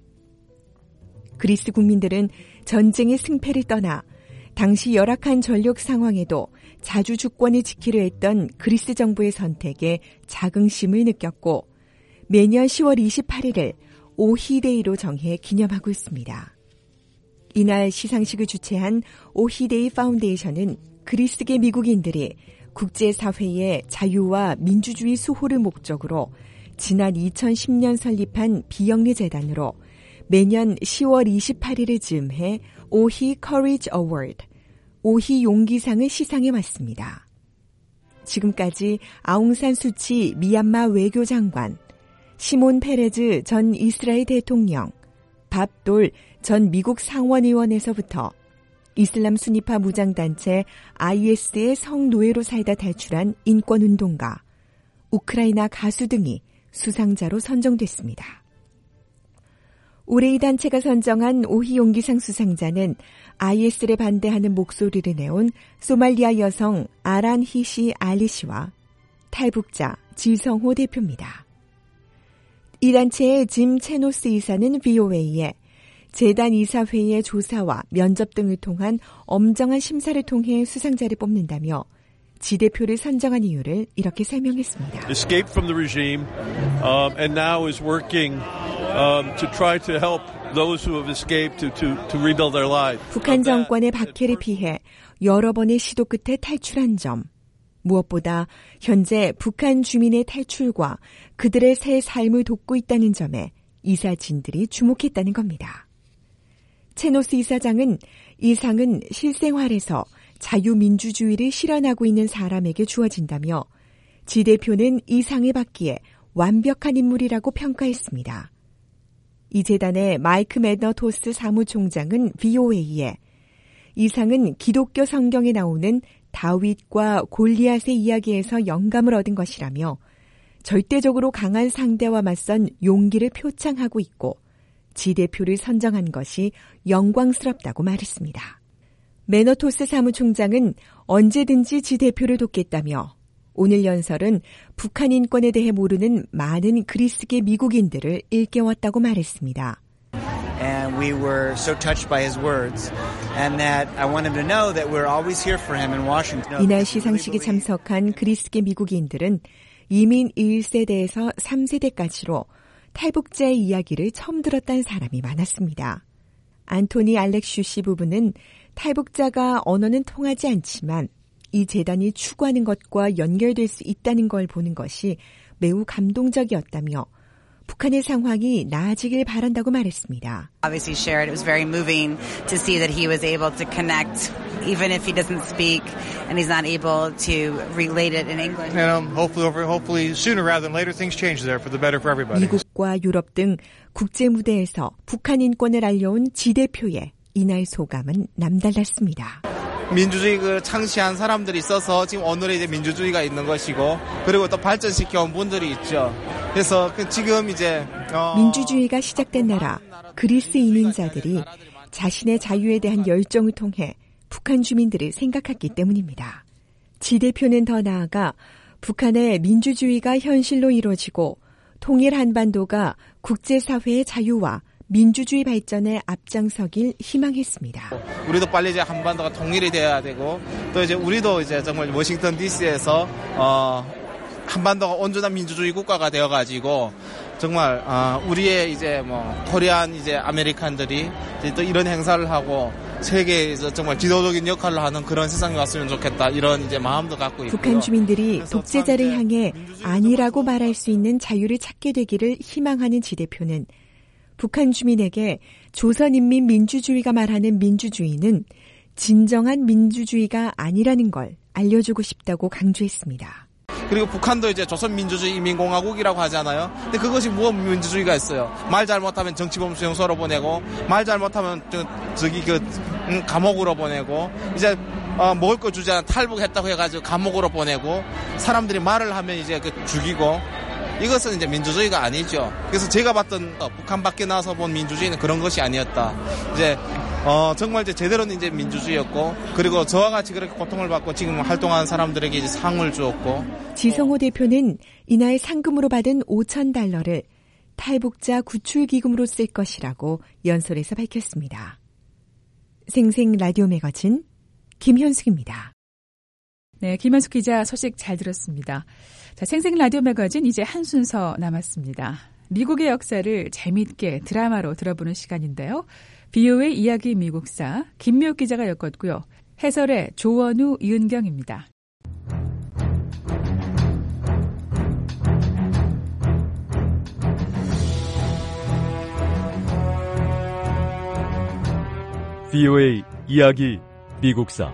Speaker 6: 그리스 국민들은 전쟁의 승패를 떠나 당시 열악한 전력 상황에도 자주 주권을 지키려 했던 그리스 정부의 선택에 자긍심을 느꼈고 매년 시월 이십팔일을 오히데이로 정해 기념하고 있습니다. 이날 시상식을 주최한 오히데이 파운데이션은 그리스계 미국인들이 국제사회의 자유와 민주주의 수호를 목적으로 지난 이천십 년 설립한 비영리 재단으로 매년 시월 이십팔일을 즈음해 오히 커리지 어워드, 오히 용기상을 시상해 왔습니다. 지금까지 아웅산 수치 미얀마 외교장관, 시몬 페레즈 전 이스라엘 대통령, 밥돌 전 미국 상원의원에서부터 이슬람 순위파 무장단체 아이에스의 성노예로 살다 탈출한 인권운동가, 우크라이나 가수 등이 수상자로 선정됐습니다. 올해 이 단체가 선정한 오히 용기상 수상자는 아이에스를 반대하는 목소리를 내온 소말리아 여성 아란 히시 알리 씨와 탈북자 지성호 대표입니다. 이 단체의 짐 체노스 이사는 브이오에이에 재단 이사회의 조사와 면접 등을 통한 엄정한 심사를 통해 수상자를 뽑는다며 지 대표를 선정한 이유를 이렇게 설명했습니다.
Speaker 9: Escaped from the regime um, and now is working um, to try to help those who have escaped to, to, to rebuild their lives.
Speaker 6: 북한 정권의 박해를 피해 여러 번의 시도 끝에 탈출한 점, 무엇보다 현재 북한 주민의 탈출과 그들의 새 삶을 돕고 있다는 점에 이사진들이 주목했다는 겁니다. 체노스 이사장은 이 상은 실생활에서 자유민주주의를 실현하고 있는 사람에게 주어진다며 지 대표는 이 상을 받기에 완벽한 인물이라고 평가했습니다. 이 재단의 마이크 매너토스 사무총장은 브이오에이에 이 상은 기독교 성경에 나오는 다윗과 골리앗의 이야기에서 영감을 얻은 것이라며 절대적으로 강한 상대와 맞선 용기를 표창하고 있고 지 대표를 선정한 것이 영광스럽다고 말했습니다. 매너토스 사무총장은 언제든지 지 대표를 돕겠다며 오늘 연설은 북한 인권에 대해 모르는 많은 그리스계 미국인들을 일깨웠다고 말했습니다.
Speaker 10: And we were so touched by his words, and that I want him to know that we're always here for him in Washington.
Speaker 6: 이날 시상식에 참석한 그리스계 미국인들은 이민 일 세대에서 삼 세대까지로 탈북자의 이야기를 처음 들었다는 사람이 많았습니다. 안토니 알렉슈 씨 부부는 탈북자가 언어는 통하지 않지만 이 재단이 추구하는 것과 연결될 수 있다는 걸 보는 것이 매우 감동적이었다며 북한의 상황이 나아지길 바란다고 말했습니다.
Speaker 11: Obviously shared it was very moving to see that he was able to connect even if he doesn't speak and he's not able to relate it in English.
Speaker 12: And um, hopefully hopefully sooner rather than later things change there for the better for everybody.
Speaker 6: 미국과 유럽 등 국제 무대에서 북한 인권을 알려온 지 대표의 이날 소감은 남달랐습니다.
Speaker 13: 민주주의를 창시한 사람들이 있어서 지금 오늘의 이제 민주주의가 있는 것이고 그리고 또 발전시켜 온 분들이 있죠. 그래서 지금 이제 어...
Speaker 6: 민주주의가 시작된 나라 그리스 이민자들이 자신의 자유에 대한 열정을 통해 북한 주민들을 생각했기 때문입니다. 지 대표는 더 나아가 북한의 민주주의가 현실로 이루어지고 통일 한반도가 국제사회의 자유와 민주주의 발전에 앞장서길 희망했습니다.
Speaker 13: 우리도 빨리 이제 한반도가 통일이 돼야 되고 또 이제 우리도 이제 정말 워싱턴 디씨에서 어, 한반도가 온전한 민주주의 국가가 되어가지고 정말 어, 우리의 이제 뭐 코리안 이제 아메리칸들이 이제 또 이런 행사를 하고 세계에서 정말 지도적인 역할을 하는 그런 세상이 왔으면 좋겠다 이런 이제 마음도 갖고 있고요.
Speaker 6: 북한 주민들이 독재자를 향해 아니라고 말할 수 있는 자유를 찾게 되기를 희망하는 지 대표는 북한 주민에게 조선인민민주주의가 말하는 민주주의는 진정한 민주주의가 아니라는 걸 알려주고 싶다고 강조했습니다.
Speaker 13: 그리고 북한도 이제 조선민주주의 인민공화국이라고 하잖아요. 근데 그것이 무엇 민주주의가 있어요. 말 잘못하면 정치범 수용소로 보내고 말 잘못하면 저, 저기 그 음, 감옥으로 보내고 이제 어, 먹을 거 주지 않아 탈북했다고 해가지고 감옥으로 보내고 사람들이 말을 하면 이제 그 죽이고 이것은 이제 민주주의가 아니죠. 그래서 제가 봤던 어, 북한 밖에 나와서 본 민주주의는 그런 것이 아니었다. 이제 어, 정말 이제 제대로는 이제 민주주의였고, 그리고 저와 같이 그렇게 고통을 받고 지금 활동하는 사람들에게 이제 상을 주었고.
Speaker 6: 지성호 대표는 이날 상금으로 받은 오천 달러를 탈북자 구출기금으로 쓸 것이라고 연설에서 밝혔습니다. 생생 라디오 매거진 김현숙입니다.
Speaker 2: 네, 김현숙 기자 소식 잘 들었습니다. 자, 생생 라디오 매거진 이제 한 순서 남았습니다. 미국의 역사를 재미있게 드라마로 들어보는 시간인데요. 비오의 이야기 미국사 김미옥 기자가 엮었고요. 해설의 조원우, 이은경입니다.
Speaker 1: 비오의 이야기 미국사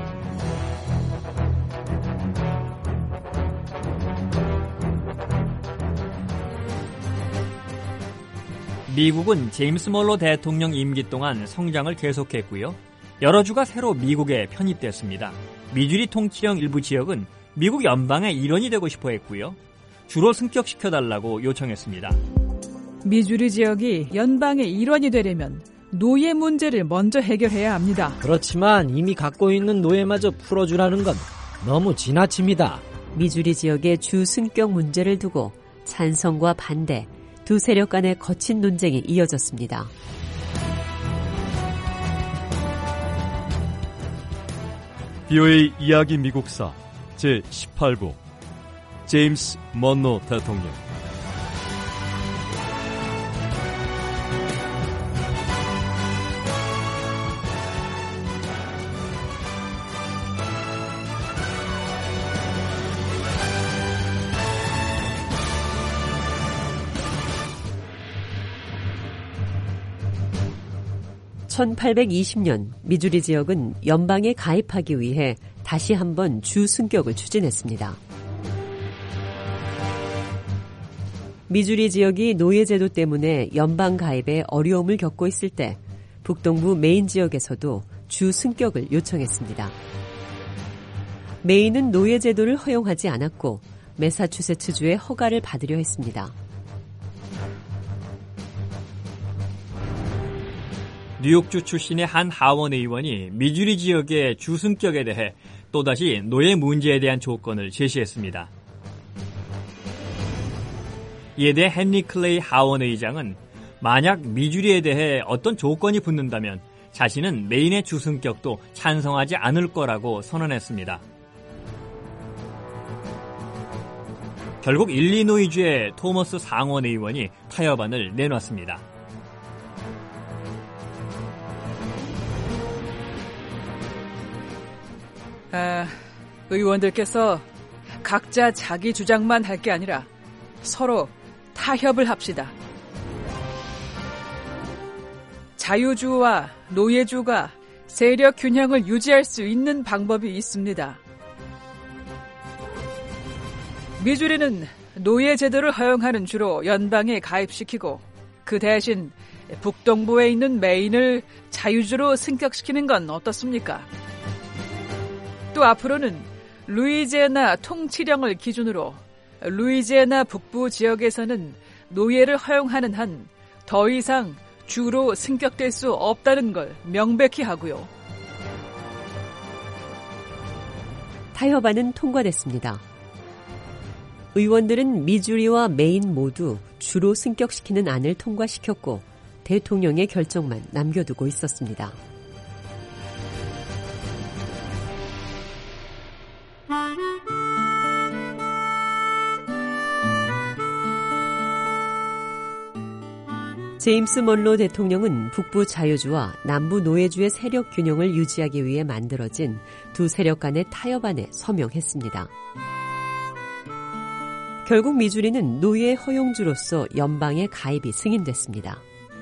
Speaker 14: 미국은 제임스 멀로 대통령 임기 동안 성장을 계속했고요. 여러 주가 새로 미국에 편입됐습니다. 미주리 통치령 일부 지역은 미국 연방의 일원이 되고 싶어 했고요. 주로 승격시켜달라고 요청했습니다.
Speaker 2: 미주리 지역이 연방의 일원이 되려면 노예 문제를 먼저 해결해야 합니다.
Speaker 15: 그렇지만 이미 갖고 있는 노예마저 풀어주라는 건 너무 지나칩니다.
Speaker 16: 미주리 지역의 주 승격 문제를 두고 찬성과 반대, 두 세력 간의 거친 논쟁이 이어졌습니다.
Speaker 1: 비오의 이야기 미국사 제십팔 부 제임스 먼로 대통령.
Speaker 16: 천팔백이십 년 미주리 지역은 연방에 가입하기 위해 다시 한번 주 승격을 추진했습니다. 미주리 지역이 노예제도 때문에 연방 가입에 어려움을 겪고 있을 때 북동부 메인 지역에서도 주 승격을 요청했습니다. 메인은 노예제도를 허용하지 않았고 매사추세츠주의 허가를 받으려 했습니다.
Speaker 14: 뉴욕주 출신의 한 하원 의원이 미주리 지역의 주승격에 대해 또다시 노예 문제에 대한 조건을 제시했습니다. 이에 대해 헨리 클레이 하원 의장은 만약 미주리에 대해 어떤 조건이 붙는다면 자신은 메인의 주승격도 찬성하지 않을 거라고 선언했습니다. 결국 일리노이주의 토머스 상원 의원이 타협안을 내놨습니다.
Speaker 2: 아, 의원들께서 각자 자기 주장만 할 게 아니라 서로 타협을 합시다. 자유주와 노예주가 세력 균형을 유지할 수 있는 방법이 있습니다. 미주리는 노예 제도를 허용하는 주로 연방에 가입시키고 그 대신 북동부에 있는 메인을 자유주로 승격시키는 건 어떻습니까? 또 앞으로는 루이지애나 통치령을 기준으로 루이지애나 북부 지역에서는 노예를 허용하는 한 더 이상 주로 승격될 수 없다는 걸 명백히 하고요.
Speaker 16: 타협안은 통과됐습니다. 의원들은 미주리와 메인 모두 주로 승격시키는 안을 통과시켰고 대통령의 결정만 남겨두고 있었습니다. 제임스 먼로 대통령은 북부 자유주와 남부 노예주의 세력 균형을 유지하기 위해 만들어진 두 세력 간의 타협안에 서명했습니다. 결국 미주리는 노예 허용주로서 연방에 가입이 승인됐습니다.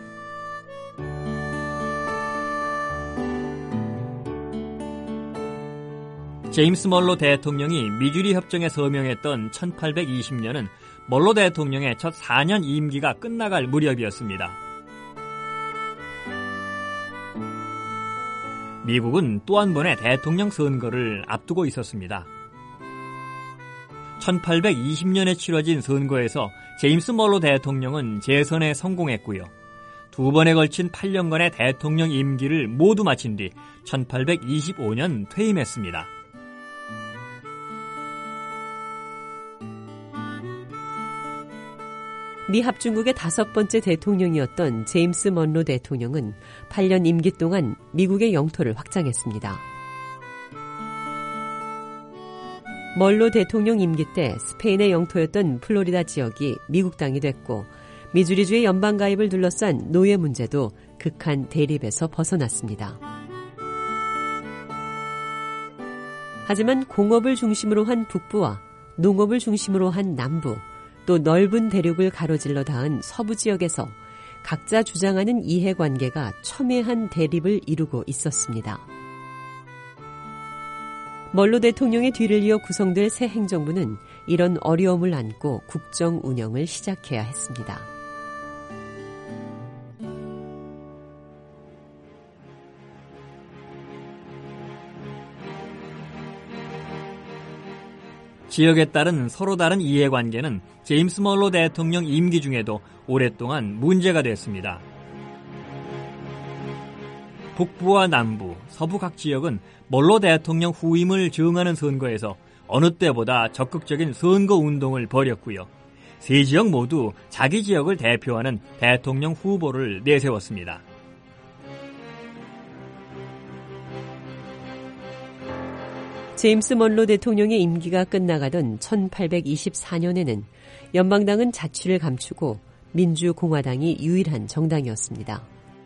Speaker 14: 제임스 멀로 대통령이 미주리 협정에 서명했던 천팔백이십 년은 멀로 대통령의 첫 사 년 임기가 끝나갈 무렵이었습니다. 미국은 또 한 번의 대통령 선거를 앞두고 있었습니다. 천팔백이십 년에 치러진 선거에서 제임스 멀로 대통령은 재선에 성공했고요. 두 번에 걸친 팔 년간의 대통령 임기를 모두 마친 뒤 천팔백이십오 년 퇴임했습니다.
Speaker 16: 미 합중국의 다섯 번째 대통령이었던 제임스 먼로 대통령은 팔 년 임기 동안 미국의 영토를 확장했습니다. 먼로 대통령 임기 때 스페인의 영토였던 플로리다 지역이 미국 땅이 됐고 미주리주의 연방 가입을 둘러싼 노예 문제도 극한 대립에서 벗어났습니다. 하지만 공업을 중심으로 한 북부와 농업을 중심으로 한 남부, 또 넓은 대륙을 가로질러 닿은 서부 지역에서 각자 주장하는 이해관계가 첨예한 대립을 이루고 있었습니다. 멀로 대통령의 뒤를 이어 구성될 새 행정부는 이런 어려움을 안고 국정 운영을 시작해야 했습니다.
Speaker 14: 지역에 따른 서로 다른 이해관계는 제임스 멀로 대통령 임기 중에도 오랫동안 문제가 됐습니다. 북부와 남부, 서부 각 지역은 멀로 대통령 후임을 정하는 선거에서 어느 때보다 적극적인 선거운동을 벌였고요. 세 지역 모두 자기 지역을 대표하는 대통령 후보를 내세웠습니다.
Speaker 16: 제임스 먼로 대통령의 임기가 끝나가던 천팔백이십사 년에는 연방당은 자취를 감추고 민주공화당이 유일한 정당이었습니다.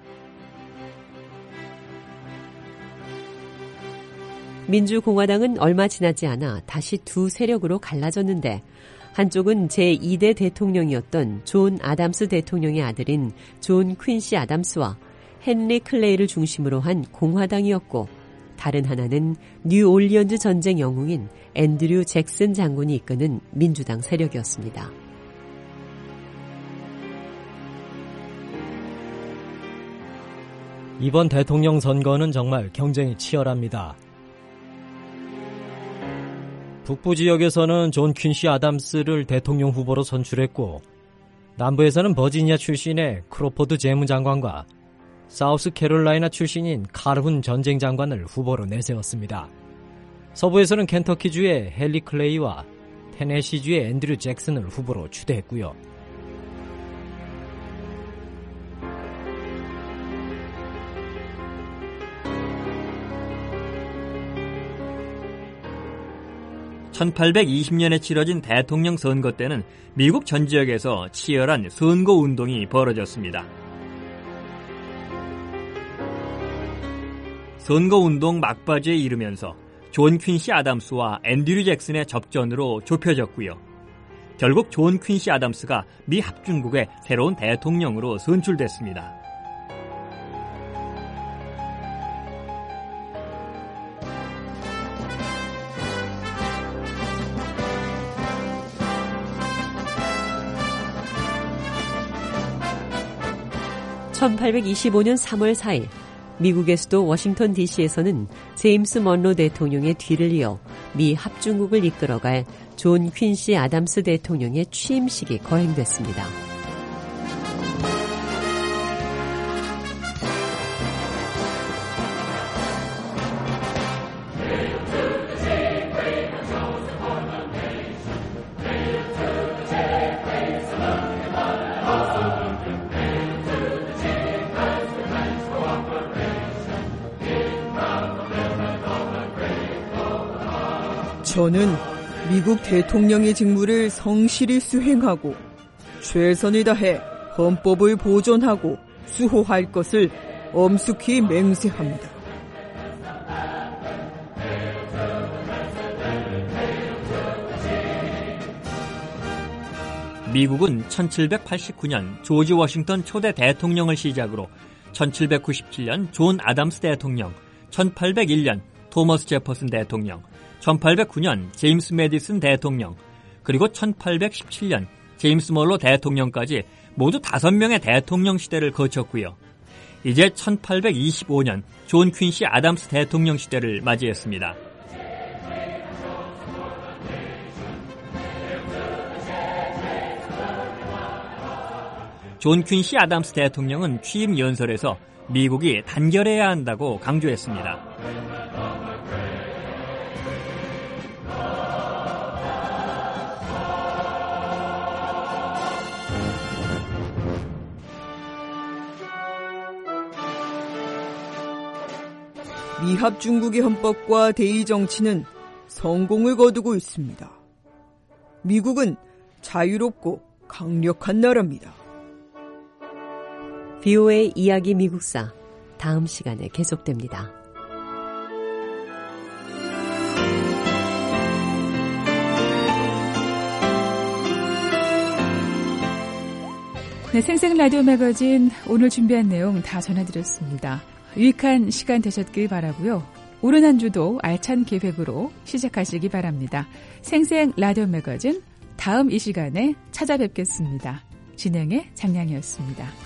Speaker 16: 민주공화당은 얼마 지나지 않아 다시 두 세력으로 갈라졌는데 한쪽은 제이 대 대통령이었던 존 아담스 대통령의 아들인 존 퀸시 아담스와 헨리 클레이를 중심으로 한 공화당이었고 다른 하나는 뉴올리언즈 전쟁 영웅인 앤드류 잭슨 장군이 이끄는 민주당 세력이었습니다.
Speaker 15: 이번 대통령 선거는 정말 경쟁이 치열합니다. 북부 지역에서는 존 퀸시 아담스를 대통령 후보로 선출했고 남부에서는 버지니아 출신의 크로포드 재무장관과 사우스 캐롤라이나 출신인 칼훈 전쟁 장관을 후보로 내세웠습니다. 서부에서는 켄터키주의 헨리 클레이와 테네시주의 앤드류 잭슨을 후보로 추대했고요.
Speaker 14: 천팔백이십 년에 치러진 대통령 선거 때는 미국 전 지역에서 치열한 선거운동이 벌어졌습니다. 선거운동 막바지에 이르면서 존 퀸시 아담스와 앤드류 잭슨의 접전으로 좁혀졌고요. 결국 존 퀸시 아담스가 미 합중국의 새로운 대통령으로 선출됐습니다.
Speaker 16: 천팔백이십오 년 삼월 사일 미국의 수도 워싱턴 디씨에서는 제임스 먼로 대통령의 뒤를 이어 미 합중국을 이끌어갈 존 퀸시 아담스 대통령의 취임식이 거행됐습니다.
Speaker 17: 저는 미국 대통령의 직무를 성실히 수행하고 최선을 다해 헌법을 보존하고 수호할 것을 엄숙히 맹세합니다.
Speaker 14: 미국은 천칠백팔십구 년 조지 워싱턴 초대 대통령을 시작으로 천칠백구십칠 년 존 아담스 대통령, 천팔백일 년 토머스 제퍼슨 대통령, 천팔백구 년 제임스 메디슨 대통령, 그리고 천팔백십칠 년 제임스 멀로 대통령까지 모두 다섯 명의 대통령 시대를 거쳤고요. 이제 천팔백이십오 년 존 퀸시 아담스 대통령 시대를 맞이했습니다. 존 퀸시 아담스 대통령은 취임 연설에서 미국이 단결해야 한다고 강조했습니다.
Speaker 17: 미합 중국의 헌법과 대의 정치는 성공을 거두고 있습니다. 미국은 자유롭고 강력한 나라입니다.
Speaker 16: 비오에이 이야기 미국사 다음 시간에 계속됩니다.
Speaker 2: 네, 생생 라디오 매거진 오늘 준비한 내용 다 전해드렸습니다. 유익한 시간 되셨길 바라고요. 오른 한 주도 알찬 계획으로 시작하시기 바랍니다. 생생 라디오 매거진 다음 이 시간에 찾아뵙겠습니다. 진행의 장량이었습니다.